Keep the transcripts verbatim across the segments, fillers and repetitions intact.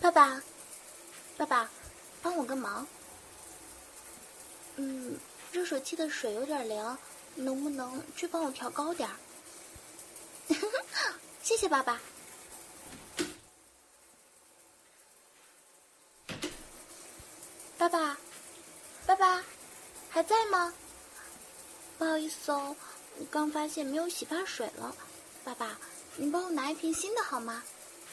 爸爸，爸爸，帮我个忙。嗯，热水器的水有点凉，能不能去帮我调高点儿？谢谢爸爸。爸爸，爸爸，还在吗？不好意思哦，我刚发现没有洗发水了。爸爸，你帮我拿一瓶新的好吗？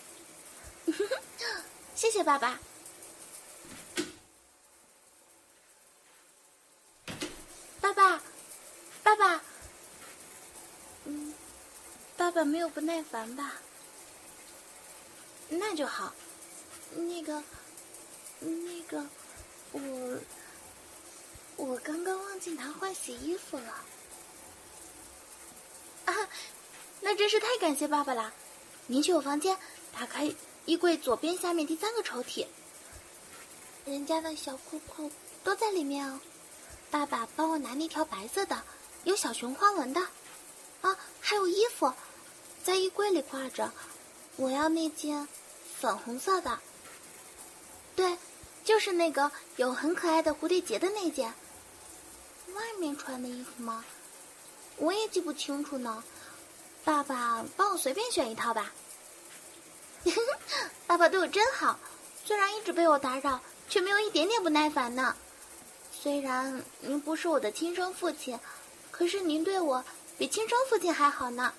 谢谢爸爸。爸爸，爸爸，嗯，爸爸没有不耐烦吧？那就好。那个，那个，我，我刚刚忘记拿换洗衣服了。啊，那真是太感谢爸爸啦！您去我房间，打开衣柜左边下面第三个抽屉，人家的小裤裤都在里面哦。爸爸帮我拿那条白色的，有小熊花纹的。啊，还有衣服，在衣柜里挂着。我要那件粉红色的。对，就是那个有很可爱的蝴蝶结的那件。外面穿的衣服吗？我也记不清楚呢。爸爸帮我随便选一套吧。爸爸对我真好，虽然一直被我打扰，却没有一点点不耐烦呢。虽然您不是我的亲生父亲，可是您对我比亲生父亲还好呢。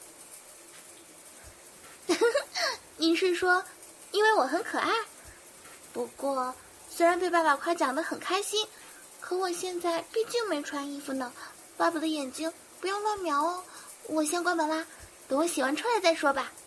您是说因为我很可爱？不过虽然被爸爸夸奖得很开心，可我现在毕竟没穿衣服呢。爸爸的眼睛不要乱瞄哦。我先关门啦，等我洗完出来再说吧。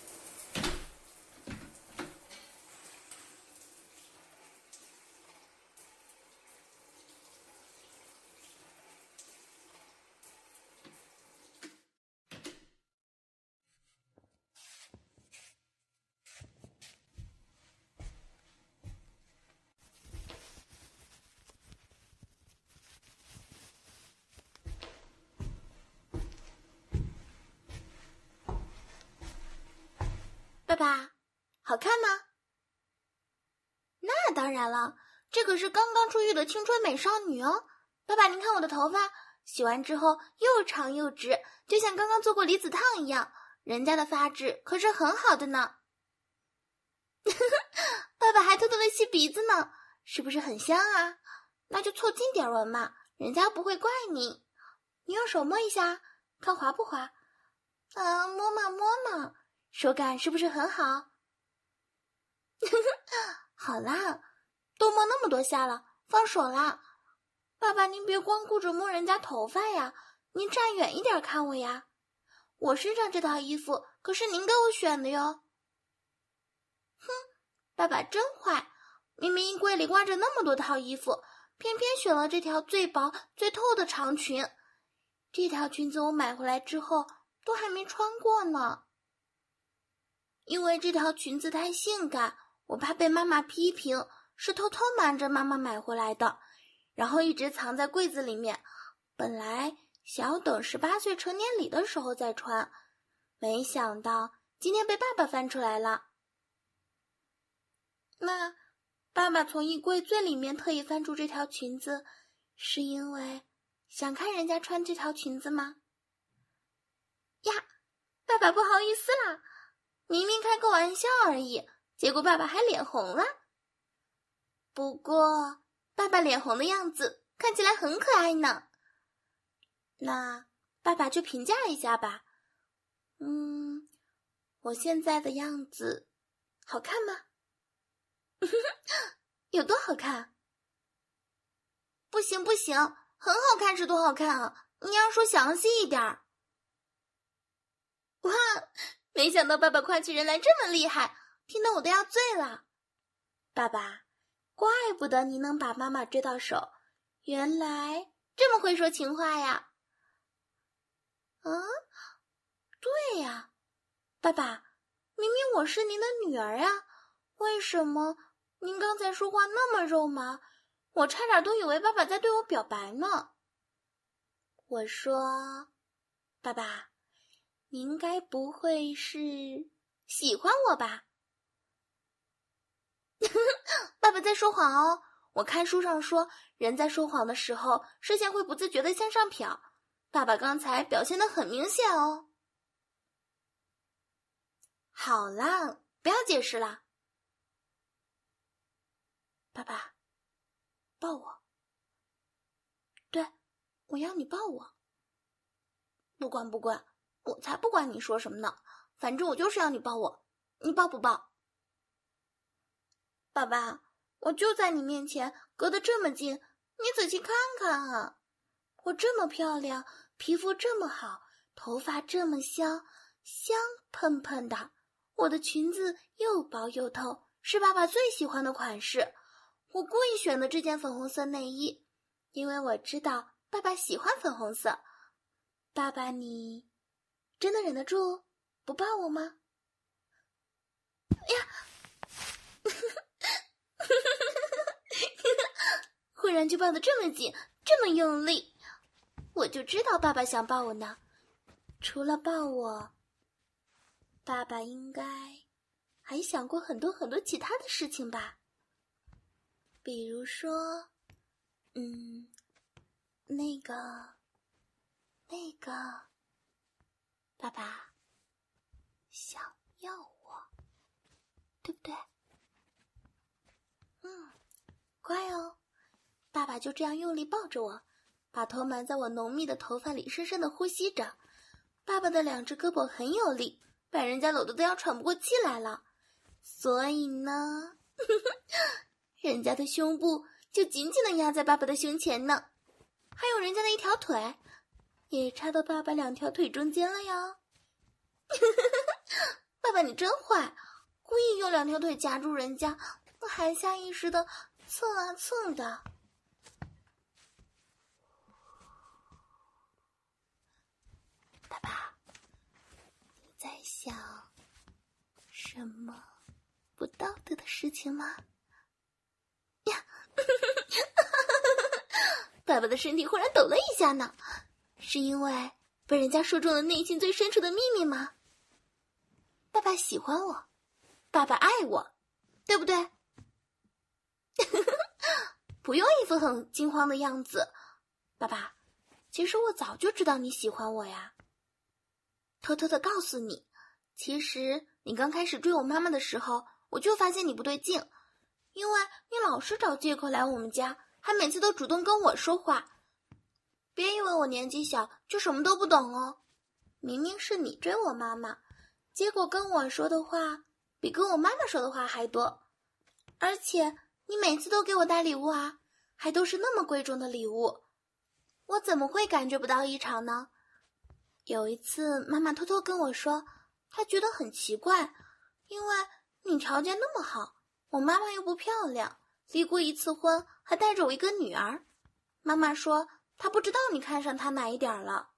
爸爸，好看吗？那当然了，这可是刚刚出狱的青春美少女哦。爸爸，您看我的头发，洗完之后又长又直，就像刚刚做过离子烫一样。人家的发质可是很好的呢。爸爸还偷偷的吸鼻子呢，是不是很香啊？那就凑近点闻嘛，人家不会怪你。你用手摸一下，看滑不滑？啊，摸嘛摸嘛，手感是不是很好？好啦，都摸那么多下了，放手啦。爸爸，您别光顾着摸人家头发呀，您站远一点看我呀。我身上这套衣服可是您给我选的哟。哼，爸爸真坏，明明衣柜里挂着那么多套衣服，偏偏选了这条最薄最透的长裙。这条裙子我买回来之后都还没穿过呢。因为这条裙子太性感，我怕被妈妈批评，是偷偷瞒着妈妈买回来的，然后一直藏在柜子里面。本来想要等十八岁成年礼的时候再穿，没想到今天被爸爸翻出来了。那爸爸从衣柜最里面特意翻出这条裙子，是因为想看人家穿这条裙子吗？呀，爸爸不好意思啦，明明开个玩笑而已，结果爸爸还脸红了。不过爸爸脸红的样子看起来很可爱呢。那爸爸就评价一下吧。嗯，我现在的样子好看吗？有多好看？不行不行，很好看是多好看啊，你要说详细一点。哇，没想到爸爸夸起人来这么厉害，听得我都要醉了。爸爸，怪不得你能把妈妈追到手，原来这么会说情话呀。嗯，对呀，爸爸，明明我是您的女儿啊，为什么您刚才说话那么肉麻？我差点都以为爸爸在对我表白呢。我说，爸爸，您该不会是喜欢我吧？ 爸爸在说谎哦，我看书上说，人在说谎的时候，视线会不自觉地向上瞟。爸爸刚才表现得很明显哦。好啦，不要解释了。爸爸，抱我。对，我要你抱我。不管不管，我才不管你说什么呢，反正我就是要你抱我，你抱不抱？爸爸，我就在你面前，隔得这么近，你仔细看看啊！我这么漂亮，皮肤这么好，头发这么香，香喷喷的，我的裙子又薄又透，是爸爸最喜欢的款式。我故意选的这件粉红色内衣，因为我知道爸爸喜欢粉红色。爸爸，你真的忍得住不抱我吗？呀！忽然就抱得这么紧，这么用力，我就知道爸爸想抱我呢。除了抱我，爸爸应该还想过很多很多其他的事情吧。比如说，嗯，那个，那个，爸爸想要我，对不对？嗯，乖哦。爸爸就这样用力抱着我，把头埋在我浓密的头发里，深深的呼吸着。爸爸的两只胳膊很有力，把人家搂得都要喘不过气来了。所以呢，人家的胸部就紧紧地压在爸爸的胸前呢，还有人家的一条腿也插到爸爸两条腿中间了呀。爸爸你真坏，故意用两条腿夹住人家，还下意识地蹭啊蹭的。爸爸，你在想什么不道德的事情吗？呀，爸爸的身体忽然抖了一下呢，是因为被人家说中了内心最深处的秘密吗？爸爸喜欢我，爸爸爱我，对不对？不用一副很惊慌的样子，爸爸，其实我早就知道你喜欢我呀。偷偷的告诉你，其实你刚开始追我妈妈的时候，我就发现你不对劲，因为你老是找借口来我们家，还每次都主动跟我说话。别以为我年纪小就什么都不懂哦，明明是你追我妈妈，结果跟我说的话比跟我妈妈说的话还多，而且你每次都给我带礼物啊，还都是那么贵重的礼物，我怎么会感觉不到异常呢？有一次妈妈偷偷跟我说，她觉得很奇怪，因为你条件那么好，我妈妈又不漂亮，离过一次婚，还带着我一个女儿。妈妈说她不知道你看上她哪一点了。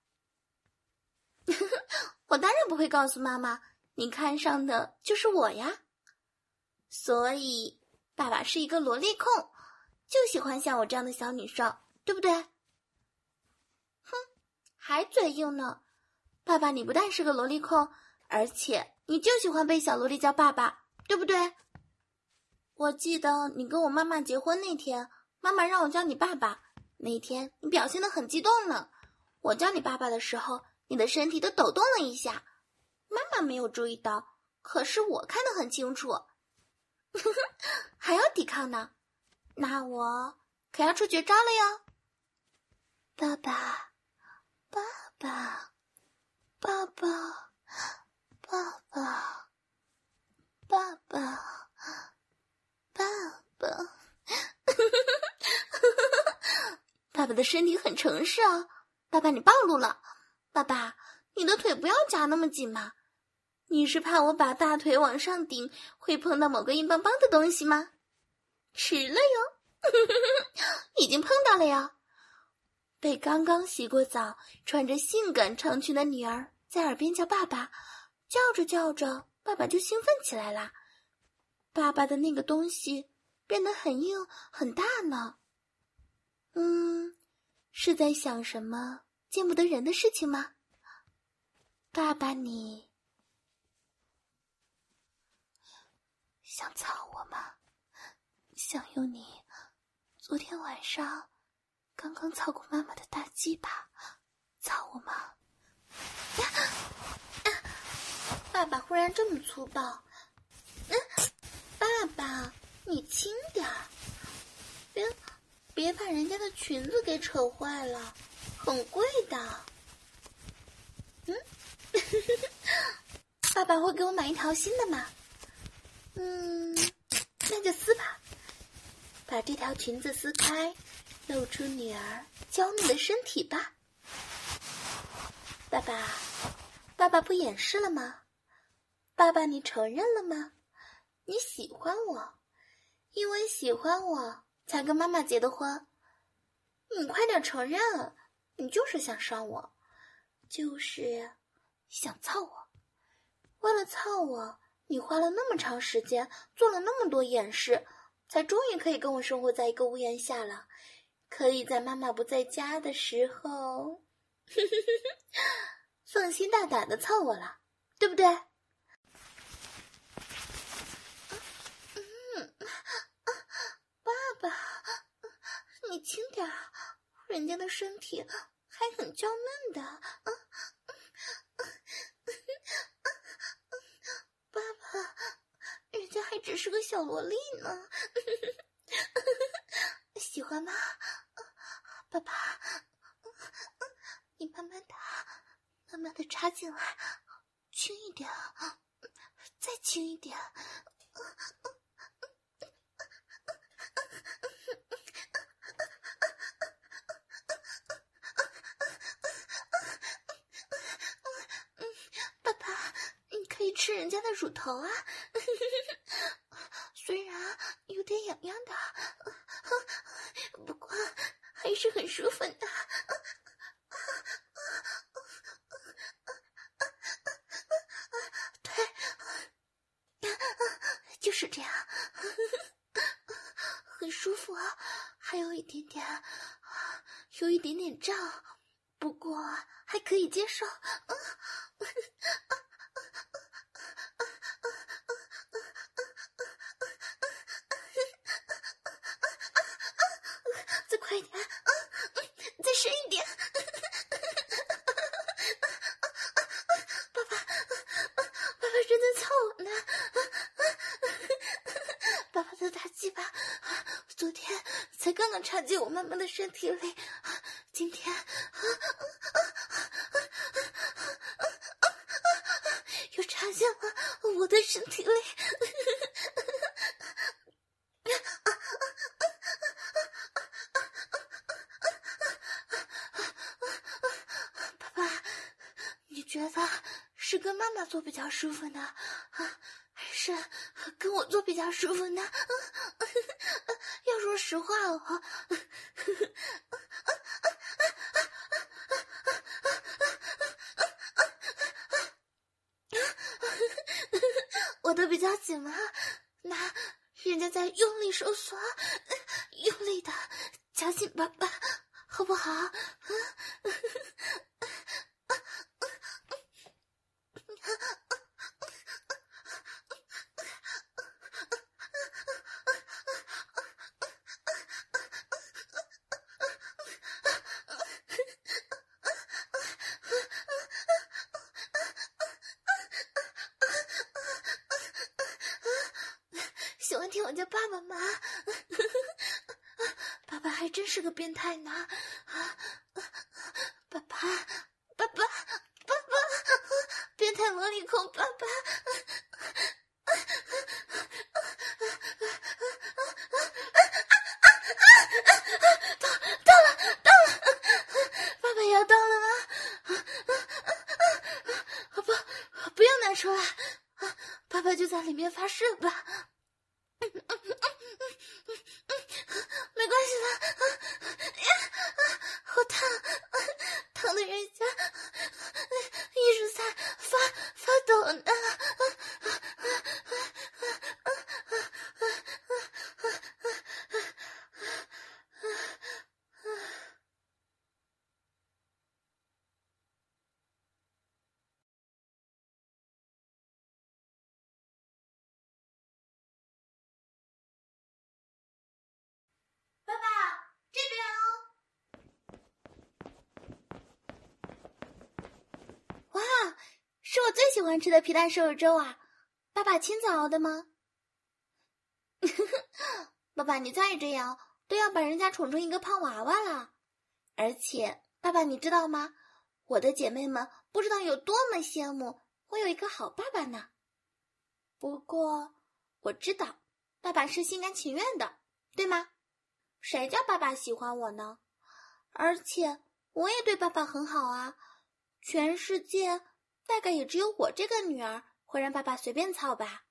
我当然不会告诉妈妈，你看上的就是我呀。所以爸爸是一个萝莉控，就喜欢像我这样的小女生，对不对？哼，还嘴硬呢。爸爸，你不但是个萝莉控，而且你就喜欢被小萝莉叫爸爸，对不对？我记得你跟我妈妈结婚那天，妈妈让我叫你爸爸，那天你表现得很激动呢。我叫你爸爸的时候，你的身体都抖动了一下，妈妈没有注意到，可是我看得很清楚。还要抵抗呢，那我可要出绝招了哟。爸爸，爸爸。爸爸，爸爸，爸爸，爸爸，爸爸的身体很诚实啊！爸爸，你暴露了！爸爸，你的腿不要夹那么紧嘛！你是怕我把大腿往上顶会碰到某个硬邦邦的东西吗？迟了哟，已经碰到了哟！被刚刚洗过澡、穿着性感长裙的女儿在耳边叫爸爸，叫着叫着，爸爸就兴奋起来啦。爸爸的那个东西变得很硬很大呢。嗯，是在想什么见不得人的事情吗？爸爸，你想操我吗？ 想用你昨天晚上刚刚操过妈妈的大鸡巴，操我吗？呀啊！爸爸忽然这么粗暴，嗯，爸爸，你轻点儿，别别把人家的裙子给扯坏了，很贵的。嗯，爸爸会给我买一条新的吗？嗯，那就撕吧，把这条裙子撕开，露出女儿娇嫩的身体吧。爸爸，爸爸不掩饰了吗？爸爸，你承认了吗？你喜欢我，因为喜欢我才跟妈妈结的婚。你快点承认，你就是想伤我，就是想操我。为了操我，你花了那么长时间，做了那么多掩饰，才终于可以跟我生活在一个屋檐下了，可以在妈妈不在家的时候放心大胆的操我了，对不对？嗯，爸爸，你轻点儿，人家的身体还很娇嫩的。爸爸，人家还只是个小萝莉呢。喜欢吗？爸爸，你慢慢的慢慢的插进来，轻一点，再轻一点。爸爸，你可以吃人家的乳头啊，虽然有点痒痒的，不过还是很舒服的。对，就是这样，很舒服啊，还有一点点，有一点点胀，不过还可以接受。再快一点，再深一点。爸爸，爸爸正在操我呢。爸爸的大鸡巴昨天才刚刚插进我妈妈的身体里，今天又插进了我的身体里。爸爸，你觉得是跟妈妈做比较舒服呢，啊，还是跟我做比较舒服呢？要说实话哦，我的比较紧吗？那人家在用力收缩，用力的夹紧爸爸，好不好？喜欢听我叫爸爸吗？爸爸还真是个变态呢！爸爸，爸爸，爸爸，变态萝莉控爸爸！到到了，到了！爸爸要到了吗？不，不要拿出来！爸爸就在里面发射吧。没关系的，好烫，烫的人家一直在发发抖呢。 是我最喜欢吃的皮蛋瘦肉粥啊！爸爸亲自熬的吗？爸爸，你再这样都要把人家宠成一个胖娃娃了。而且，爸爸你知道吗？我的姐妹们不知道有多么羡慕我有一个好爸爸呢。不过，我知道爸爸是心甘情愿的，对吗？谁叫爸爸喜欢我呢？而且我也对爸爸很好啊。全世界大概也只有我这个女儿会让爸爸随便操吧。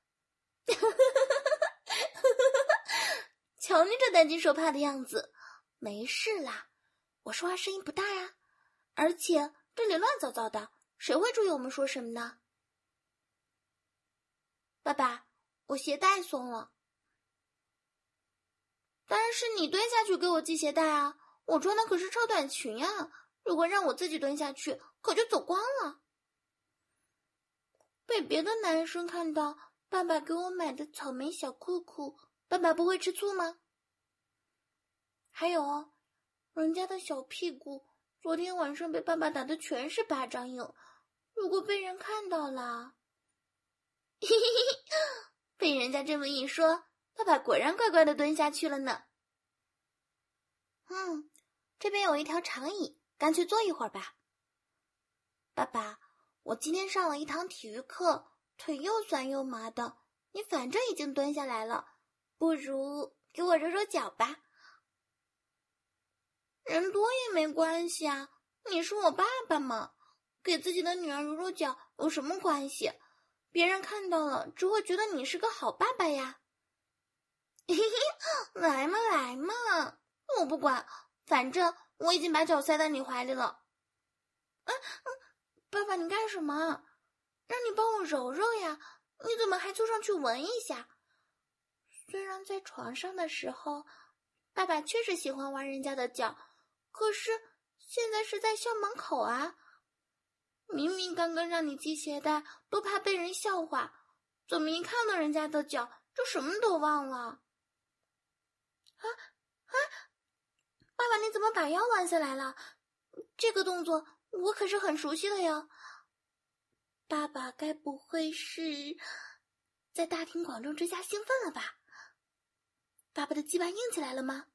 瞧你这担惊受怕的样子，没事啦，我说话声音不大呀，而且这里乱糟糟的，谁会注意我们说什么呢？爸爸，我鞋带松了。当然是你蹲下去给我系鞋带啊，我穿的可是超短裙啊，如果让我自己蹲下去，可就走光了。被别的男生看到爸爸给我买的草莓小裤裤，爸爸不会吃醋吗？还有哦，人家的小屁股昨天晚上被爸爸打的全是巴掌印，如果被人看到了，嘿嘿嘿，被人家这么一说，爸爸果然乖乖的蹲下去了呢。嗯，这边有一条长椅，干脆坐一会儿吧。爸爸，我今天上了一堂体育课，腿又酸又麻的，你反正已经蹲下来了，不如给我揉揉脚吧。人多也没关系啊，你是我爸爸嘛，给自己的女儿揉揉脚有什么关系？别人看到了只会觉得你是个好爸爸呀。嘿嘿，来嘛来嘛，我不管，反正我已经把脚塞在你怀里了。嗯嗯，爸爸你干什么？让你帮我揉揉呀，你怎么还凑上去闻一下？虽然在床上的时候，爸爸确实喜欢玩人家的脚，可是现在是在校门口啊。明明刚刚让你系鞋带，都怕被人笑话，怎么一看到人家的脚就什么都忘了？啊啊！爸爸你怎么把腰弯下来了？这个动作我可是很熟悉的呀。爸爸该不会是在大庭广众之下兴奋了吧？爸爸的鸡巴硬起来了吗？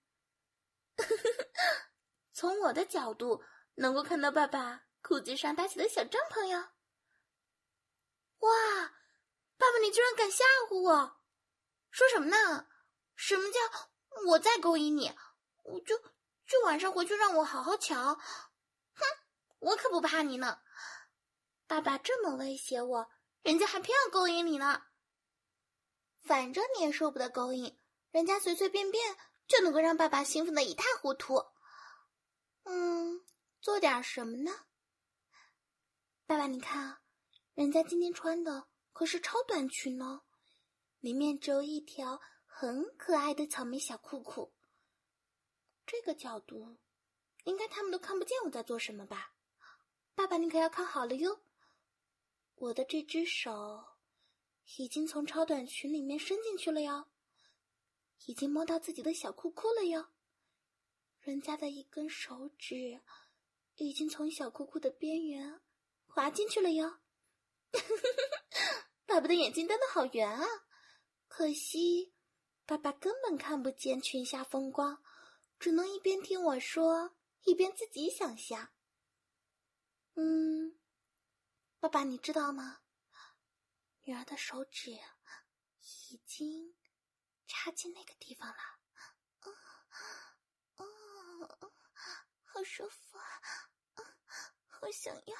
从我的角度能够看到爸爸裤子上搭起的小帐篷哟。哇，爸爸你居然敢吓唬我！说什么呢？什么叫我再勾引你，我就就晚上回去让我好好瞧。哼，我可不怕你呢。爸爸这么威胁我，人家还偏要勾引你呢。反正你也受不得勾引，人家随随便便就能够让爸爸兴奋得一塌糊涂。嗯，做点什么呢？爸爸你看啊，人家今天穿的可是超短裙呢，里面只有一条很可爱的草莓小裤裤。这个角度，应该他们都看不见我在做什么吧？爸爸你可要看好了哟，我的这只手已经从超短裙里面伸进去了哟，已经摸到自己的小裤裤了哟。人家的一根手指已经从小裤裤的边缘滑进去了哟。爸爸的眼睛瞪得好圆啊，可惜爸爸根本看不见裙下风光，只能一边听我说一边自己想象。嗯，爸爸你知道吗？女儿的手指已经插进那个地方了。嗯嗯，好舒服啊！嗯，好想要，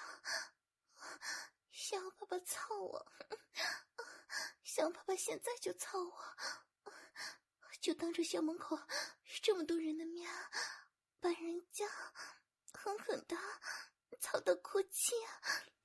想要爸爸操我，想爸爸现在就操我，就当着校门口这么多人的面，把人家狠狠的操到哭泣啊！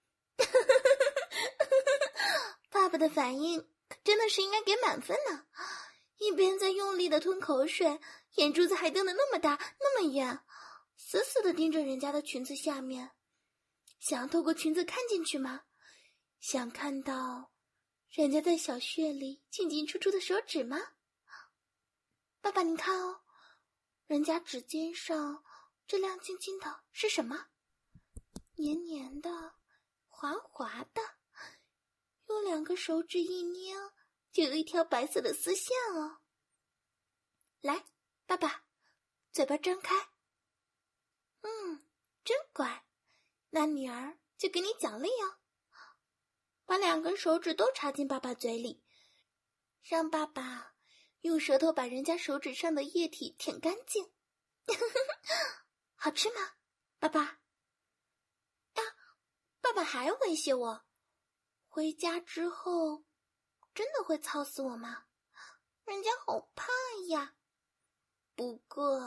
爸爸的反应真的是应该给满分呢，一边在用力的吞口水，眼珠子还瞪得那么大那么圆，死死的盯着人家的裙子下面，想要透过裙子看进去吗？想看到人家在小穴里进进出出的手指吗？爸爸你看哦，人家指尖上这亮晶晶的是什么？黏黏的滑滑的，用两个手指一捏，就有一条白色的丝线哦。来，爸爸，嘴巴张开。嗯，真乖，那女儿就给你奖励哦。把两根手指都插进爸爸嘴里，让爸爸用舌头把人家手指上的液体舔干净。好吃吗，爸爸？啊，爸爸还威胁我，回家之后真的会操死我吗？人家好怕呀。不过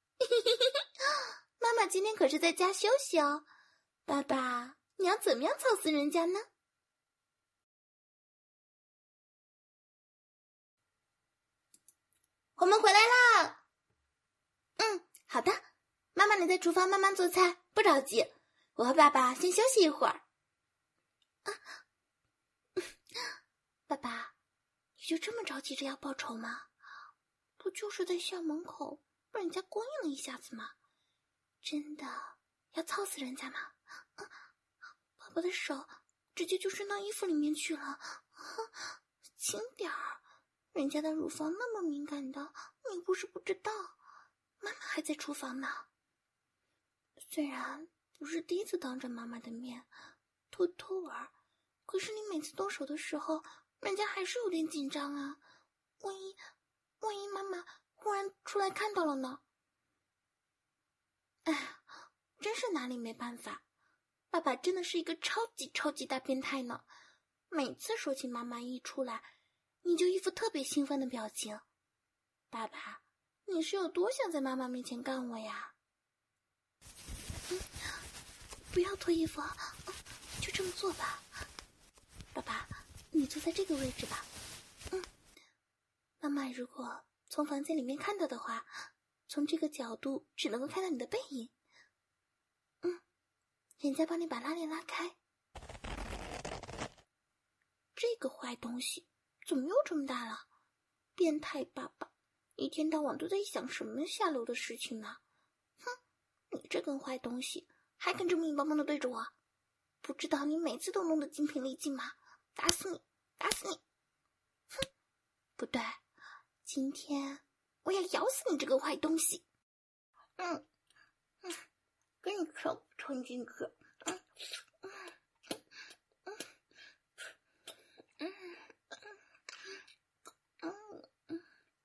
妈妈今天可是在家休息哦，爸爸，你要怎么样操死人家呢？我们回来啦。嗯，好的，妈妈你在厨房慢慢做菜，不着急，我和爸爸先休息一会儿。啊，爸爸，你就这么着急着要报仇吗？不就是在校门口被人家勾引了一下子吗？真的要操死人家吗？啊，爸爸的手直接就伸到衣服里面去了，啊，轻点儿，人家的乳房那么敏感的，你不是不知道，妈妈还在厨房呢。虽然不是第一次当着妈妈的面偷偷玩，可是你每次动手的时候，人家还是有点紧张啊，万一万一妈妈忽然出来看到了呢？哎，真是拿你没办法，爸爸真的是一个超级超级大变态呢。每次说起妈妈一出来，你就一副特别兴奋的表情。爸爸，你是有多想在妈妈面前干我呀？嗯，不要脱衣服，就这么做吧。爸爸，你坐在这个位置吧。嗯，妈妈如果从房间里面看到的话，从这个角度只能够看到你的背影。嗯，人家帮你把拉链拉开。这个坏东西怎么又这么大了？变态爸爸，一天到晚都在想什么下流的事情呢？哼，你这根坏东西还敢这么硬邦邦的对着我？不知道你每次都弄得精疲力尽吗？打死你，打死你！哼，不对，今天我要咬死你这个坏东西！嗯嗯，给你吃吞进去。嗯嗯嗯嗯嗯嗯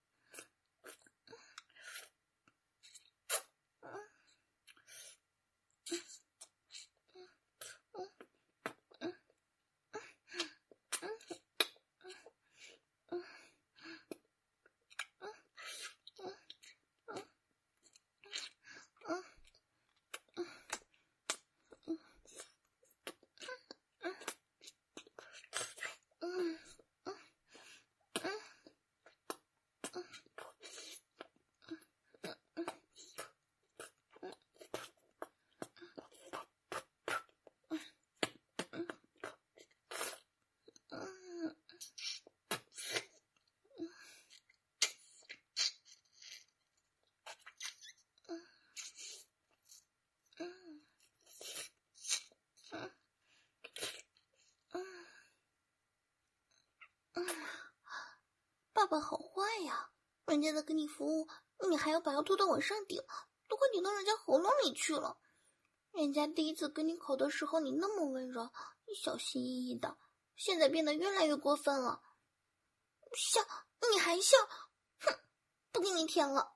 爸爸好坏呀，人家在给你服务，你还要把药吐到我上顶，都快顶到人家喉咙里去了。人家第一次跟你口的时候你那么温柔，你小心翼翼的，现在变得越来越过分了。笑，你还笑？哼，不给你舔了。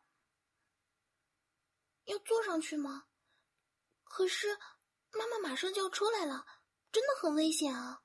要坐上去吗？可是妈妈马上就要出来了，真的很危险啊。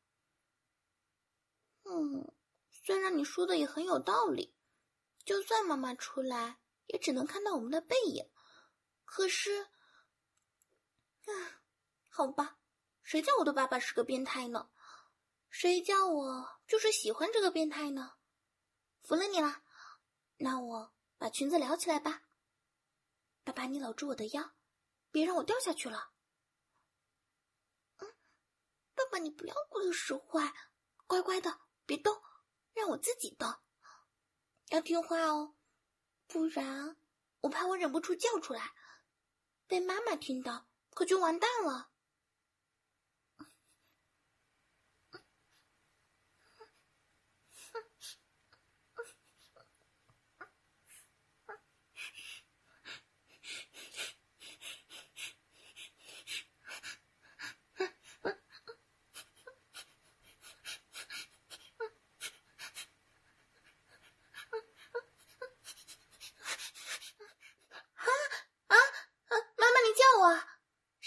嗯，虽然你说的也很有道理，就算妈妈出来，也只能看到我们的背影。可是，啊，好吧，谁叫我的爸爸是个变态呢？谁叫我就是喜欢这个变态呢？服了你了，那我把裙子撩起来吧。爸爸，你搂住我的腰，别让我掉下去了。嗯，爸爸，你不要过来使坏，乖乖的，别动，让我自己动。要听话哦，不然我怕我忍不住叫出来，被妈妈听到可就完蛋了。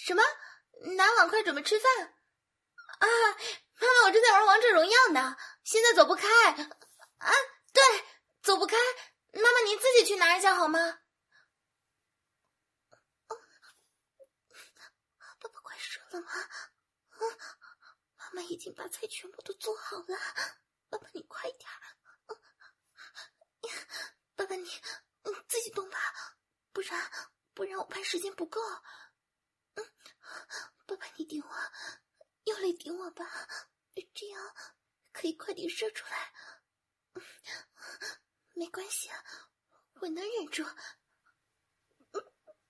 什么？拿碗筷准备吃饭？啊，妈妈，我正在玩王者荣耀呢，现在走不开。啊，对，走不开。妈妈，您自己去拿一下好吗？爸爸快睡了吗？嗯，妈妈已经把菜全部都做好了，爸爸你快点。爸爸你你自己动吧，不然不然我怕时间不够。嗯，爸爸你顶我，用力顶我吧，这样可以快点射出来。嗯，没关系，我能忍住。嗯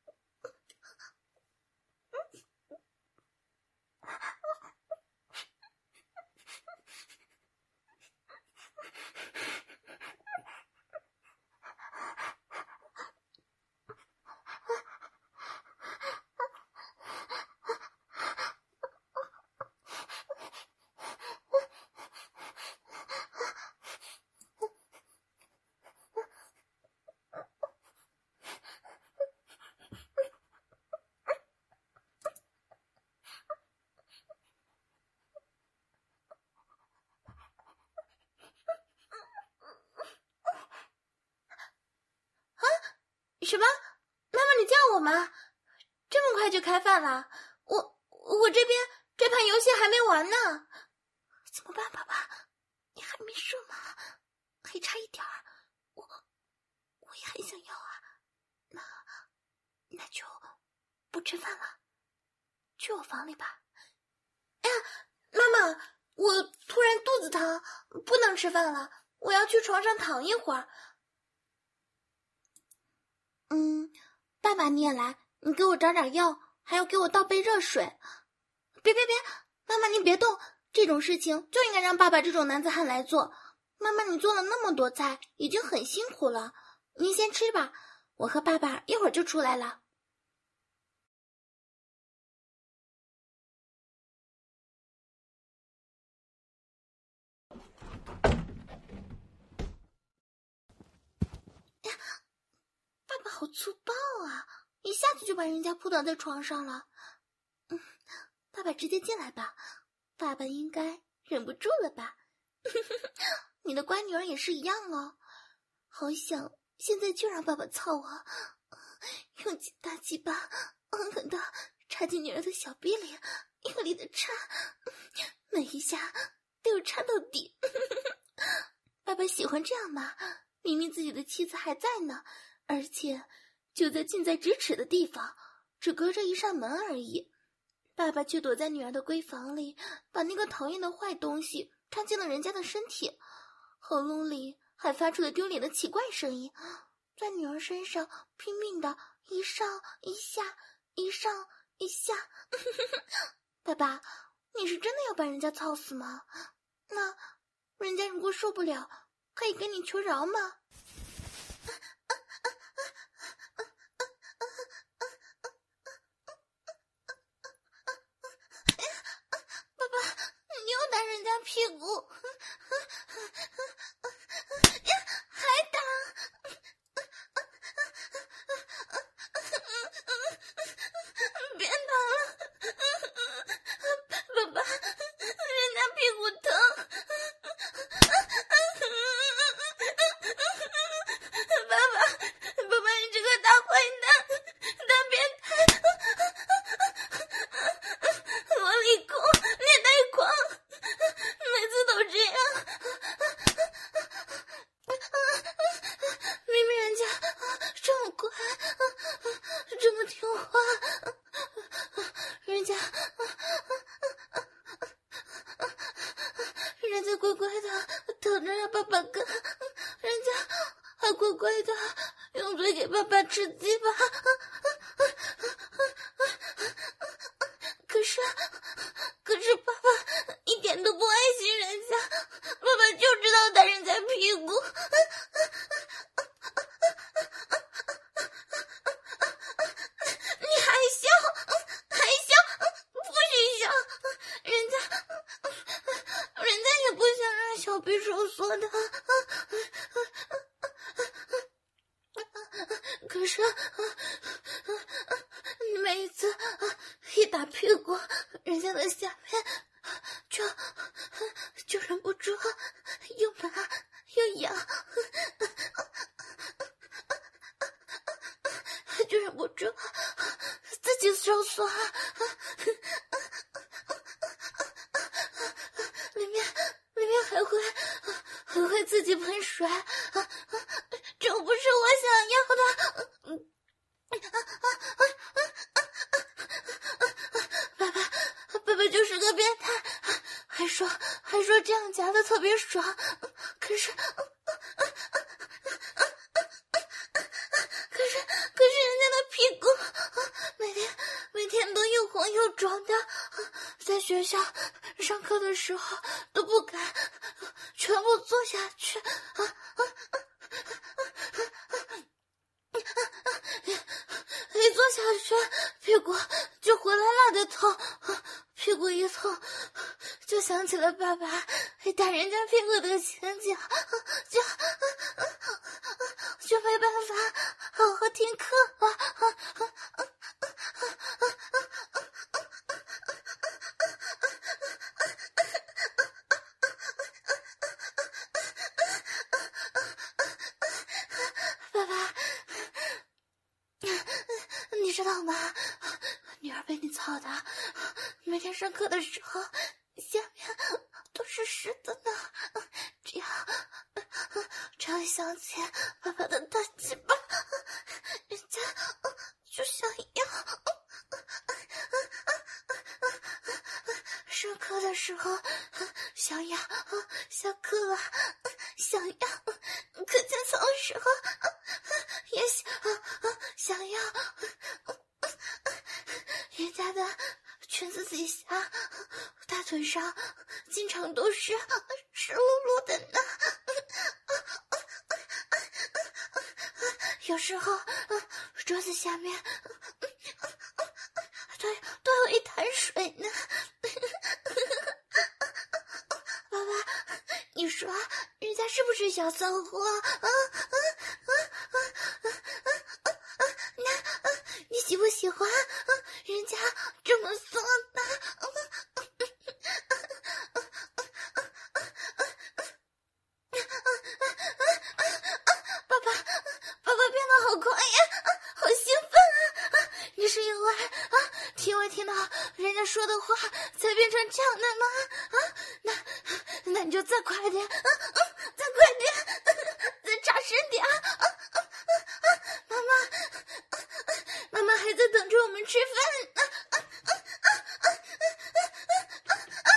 什么？妈妈你叫我吗？这么快就开饭了？我我这边这盘游戏还没完呢。怎么办，爸爸？你还没睡吗？还差一点儿，我我也很想要啊。那那就不吃饭了，去我房里吧。哎呀，妈妈，我突然肚子疼，不能吃饭了，我要去床上躺一会儿。嗯，爸爸你也来，你给我找点药，还要给我倒杯热水。别别别，妈妈你别动，这种事情就应该让爸爸这种男子汉来做。妈妈你做了那么多菜，已经很辛苦了，您先吃吧，我和爸爸一会儿就出来了。呀，爸爸好粗暴啊，一下子就把人家扑倒在床上了。嗯，爸爸直接进来吧，爸爸应该忍不住了吧。你的乖女儿也是一样哦，好想现在就让爸爸操我，用起大鸡巴狠狠地插进女儿的小逼里，用力的插，每一下都有插到底。爸爸喜欢这样吗？明明自己的妻子还在呢，而且就在近在咫尺的地方，只隔着一扇门而已，爸爸却躲在女儿的闺房里，把那个讨厌的坏东西插进了人家的身体，喉咙里还发出了丢脸的奇怪声音，在女儿身上拼命的一上一下，一上一下。爸爸，你是真的要把人家操死吗？那人家如果受不了，可以跟你求饶吗？爸爸，你又打人家屁股，还打！别打了，爸爸，人家屁股疼。爸爸，爸爸，你这个大坏蛋，大变态，萝莉控，虐待狂，每次都这样。明明人家这么乖，这么听话，人家人家乖乖的等着让爸爸干，人家还乖乖的用嘴给爸爸吃鸡巴。可是可是爸爸一点都不爱惜人家，爸爸就知道打人家屁股。你还笑还笑，不许笑，人家人家也不想让小臂收缩的。可是每一次一打屁股，人家的下面就就忍不住又麻又痒，就忍不住自己收缩，里面里面还会还会自己喷水，这不是我想要的。爸爸爸爸就是个变态，还说还说这样夹的特别爽，可是可是可是人家的屁股每天每天都又红又肿的，在学校上课的时候都不敢全部坐下去，啊啊一坐下去屁股就回来了的痛，屁股一痛就想起了爸爸打人家屁股的情景，就就没办法好好听课了。爸爸，你知道吗？女儿被你操的，每天上课的时候下面都是湿的呢。这样，只要想起爸爸的大鸡巴，人家就想要。上课的时候想要，下课了想要，课间操的时候也想想要。人家的裙子底下、大腿上经常都是湿漉漉的呢。有时候桌子下面都都有一滩水呢。爸爸，你说人家是不是小骚货啊？啊啊啊啊啊啊！那你喜不喜欢人家这么做呢？爸爸，爸爸变得好快呀，好兴奋啊！你是因为啊，听没听到人家说的话才变成这样的吗？啊，那那你就再快点，啊啊，再快点，再扎实点啊！啊啊啊！妈妈，妈妈还在等着我们吃饭呢。啊啊啊啊啊啊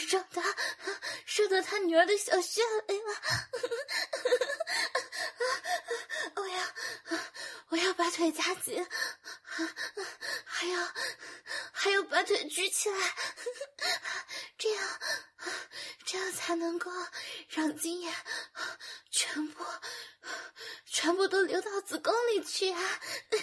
射他，射到他女儿的小穴里了。我要，我要把腿夹紧，还要，还要把腿举起来，这样，这样才能够让精液全部，全部都流到子宫里去啊！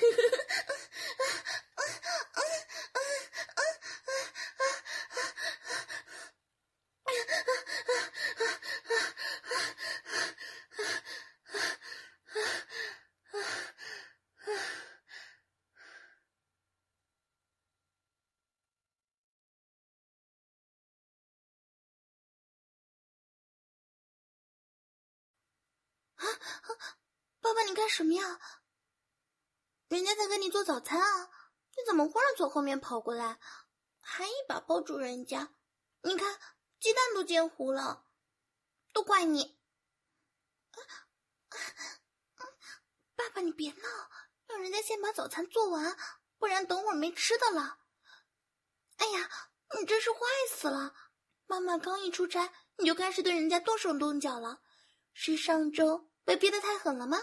爸爸，你干什么呀？人家在给你做早餐啊，你怎么忽然从后面跑过来，还一把抱住人家？你看，鸡蛋都煎糊了，都怪你！爸爸，你别闹，让人家先把早餐做完，不然等会儿没吃的了。哎呀，你真是坏死了！妈妈刚一出差，你就开始对人家动手动脚了，是上周被逼得太狠了吗？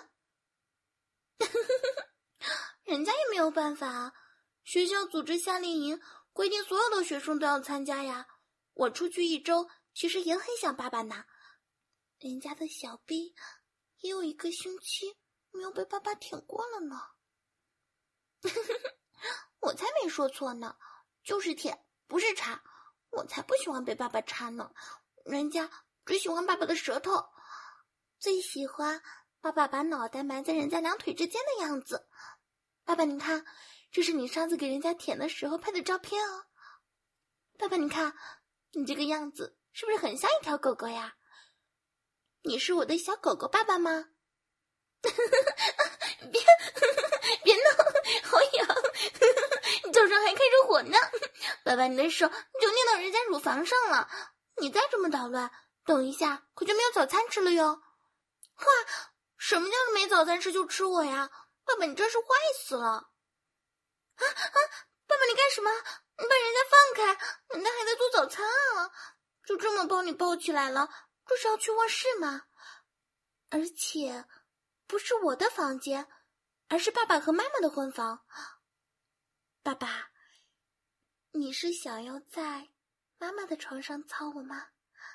人家也没有办法啊，学校组织夏令营，规定所有的学生都要参加呀。我出去一周，其实也很想爸爸呢。人家的小臂也有一个星期没有被爸爸舔过了呢。我才没说错呢，就是舔，不是插。我才不喜欢被爸爸插呢，人家只喜欢爸爸的舌头，最喜欢爸爸把脑袋埋在人家两腿之间的样子。爸爸，你看，这是你上次给人家舔的时候拍的照片哦。爸爸，你看，你这个样子是不是很像一条狗狗呀？你是我的小狗狗爸爸吗？别别闹，好痒，脚上还开着火呢。爸爸，你的手就捏到人家乳房上了，你再这么捣乱，等一下可就没有早餐吃了哟。哇，什么叫做没早餐吃就吃我呀？爸爸，你真是坏死了！啊啊！爸爸，你干什么？你把人家放开，人家还在做早餐啊！就这么抱你抱起来了，这是要去卧室吗？而且不是我的房间，而是爸爸和妈妈的婚房。爸爸，你是想要在妈妈的床上操我吗？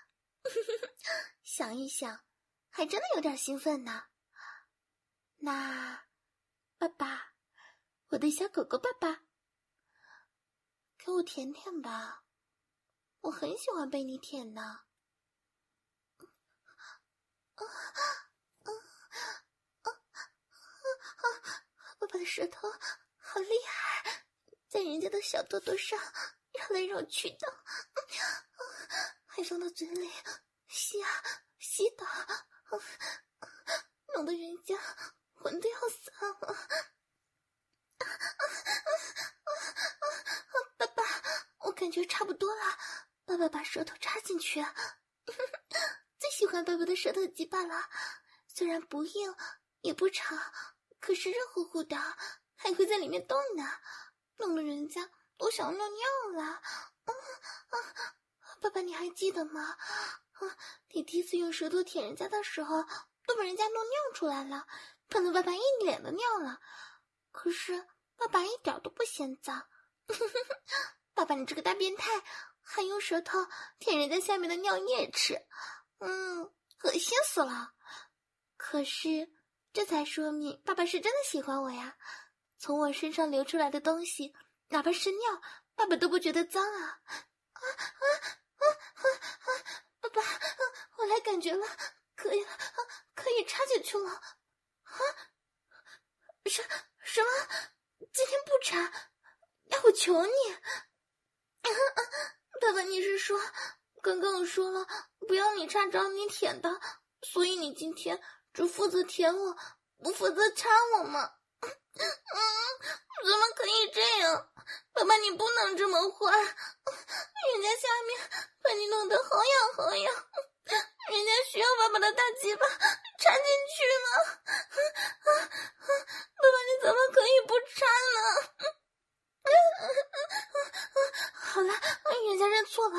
想一想，还真的有点兴奋呢。那爸爸，我的小狗狗爸爸，给我舔舔吧，我很喜欢被你舔呢。爸爸的舌头好厉害，在人家的小肚肚上绕来绕去的，还放到嘴里吸啊吸的，弄得人家魂都要散了。爸爸，我感觉差不多了，爸爸把舌头插进去。最喜欢爸爸的舌头鸡巴了，虽然不硬也不长，可是热乎乎的，还会在里面动呢，弄得人家都想尿尿了。嗯啊，爸爸，你还记得吗？啊，你第一次用舌头舔人家的时候，都把人家弄尿出来了，喷得爸爸一脸的尿了。可是爸爸一点都不嫌脏。爸爸，你这个大变态，还用舌头舔人家下面的尿液吃，嗯，恶心死了。可是这才说明爸爸是真的喜欢我呀，从我身上流出来的东西，哪怕是尿，爸爸都不觉得脏啊！啊啊啊啊啊！爸爸，我来感觉了，可以了，可以插进去了。啊？什什么？今天不插？要我求你！啊啊！爸爸，你是说，刚刚我说了不要你插找你舔的，所以你今天只负责舔我，不负责插我吗？嗯，怎么可以这样？爸爸，你不能这么坏，人家下面把你弄得好痒好痒，人家需要爸爸的大鸡巴插进去吗？爸爸，你怎么可以不插呢？好了，人家认错了，人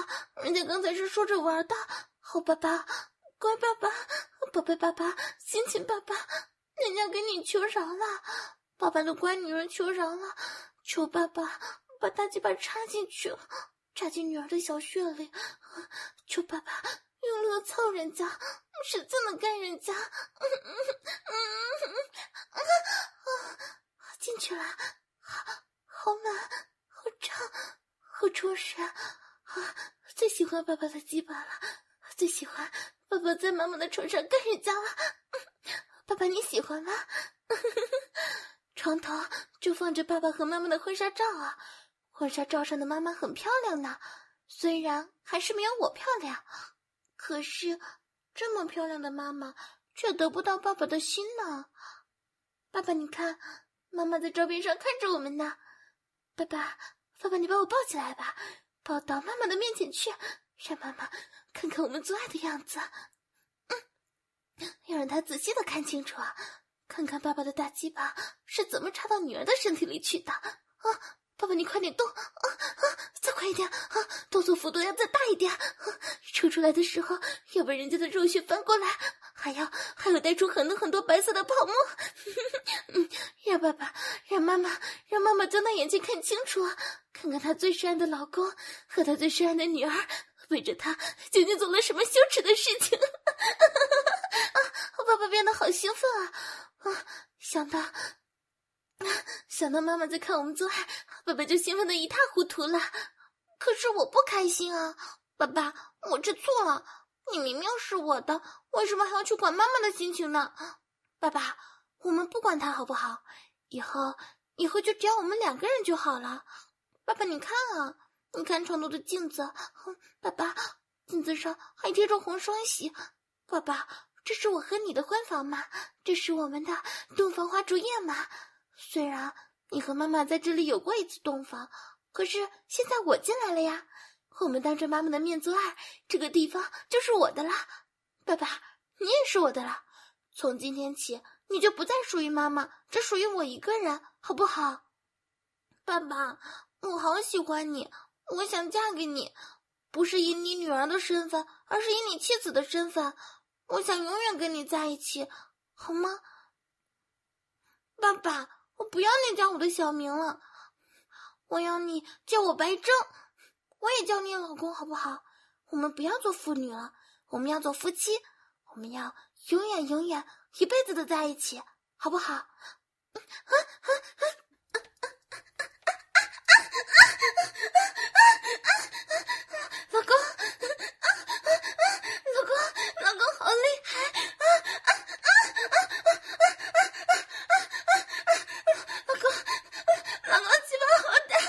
人家刚才是说着玩的。好爸爸，乖爸爸，宝贝爸爸，亲亲爸爸，人家给你求饶了，爸爸的乖女儿求饶了，求爸爸把大鸡巴插进去，插进女儿的小穴里，求爸爸用力的操人家，使劲的干人家，嗯嗯嗯嗯嗯，进去了，好，好满，好胀，好充实，啊，最喜欢爸爸的鸡巴了，最喜欢爸爸在妈妈的床上干人家了，爸爸你喜欢吗？床头就放着爸爸和妈妈的婚纱照啊，婚纱照上的妈妈很漂亮呢，虽然还是没有我漂亮，可是这么漂亮的妈妈却得不到爸爸的心呢。爸爸你看，妈妈在照片上看着我们呢。爸爸，爸爸你把我抱起来吧，抱到妈妈的面前去，让妈妈看看我们做爱的样子。嗯，要让她仔细的看清楚啊，看看爸爸的大鸡巴是怎么插到女儿的身体里去的。啊，爸爸你快点动，啊啊，再快一点，啊，动作幅度要再大一点，啊，抽出来的时候要把人家的肉穴翻过来，还要还有带出很多很多白色的泡沫。嗯，让爸爸让妈妈让妈妈睁大眼睛看清楚，看看她最深爱的老公和她最深爱的女儿为着她究竟做了什么羞耻的事情。啊，爸爸变得好兴奋啊，啊，想到想到妈妈在看我们做爱，爸爸就兴奋得一塌糊涂了。可是我不开心啊，爸爸，我知错了，你明明是我的，为什么还要去管妈妈的心情呢？爸爸，我们不管她好不好？以后以后就只要我们两个人就好了。爸爸你看啊，你看床头的镜子，爸爸，镜子上还贴着红双喜。爸爸，这是我和你的婚房嘛，这是我们的洞房花烛夜嘛。虽然你和妈妈在这里有过一次洞房，可是现在我进来了呀，我们当着妈妈的面做爱，这个地方就是我的了。爸爸，你也是我的了，从今天起你就不再属于妈妈，只属于我一个人，好不好？爸爸，我好喜欢你，我想嫁给你，不是以你女儿的身份，而是以你妻子的身份，我想永远跟你在一起，好吗？爸爸，我不要你叫我的小名了，我要你叫我白正，我也叫你老公，好不好？我们不要做父女了，我们要做夫妻，我们要永远永远一辈子的在一起，好不好？啊啊啊老公，老公，老公好厉害！老公，老公鸡巴好大！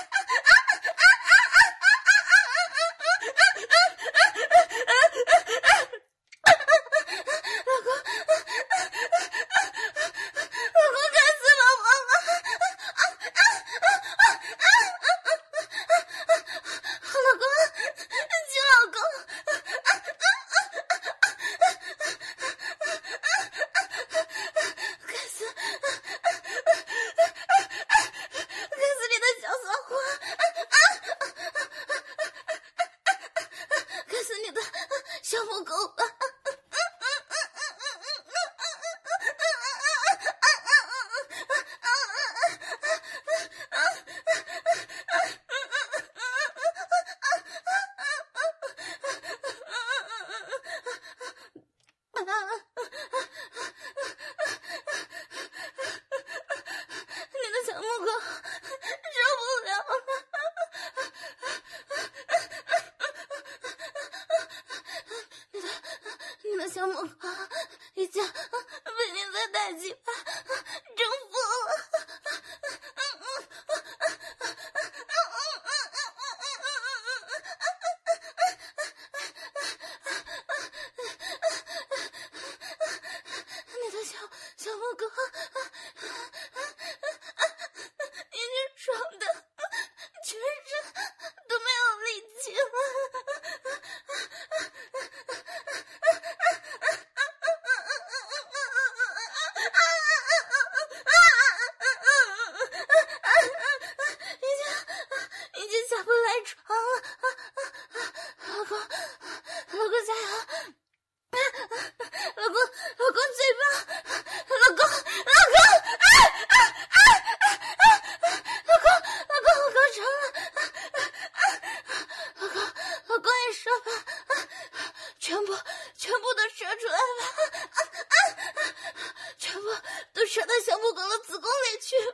老公，老公干死老王了！老公，亲老公，干死，干死你的小骚货，干死你的小母狗吧！你的小母狗受不了了，你的你的小母狗已经被你的大鸡巴征服了。你的小小母狗已经爽的全身都没有力气了。 射吧，啊、全部全部都射出来了，啊啊啊、全部都射到小母狗的子宫里去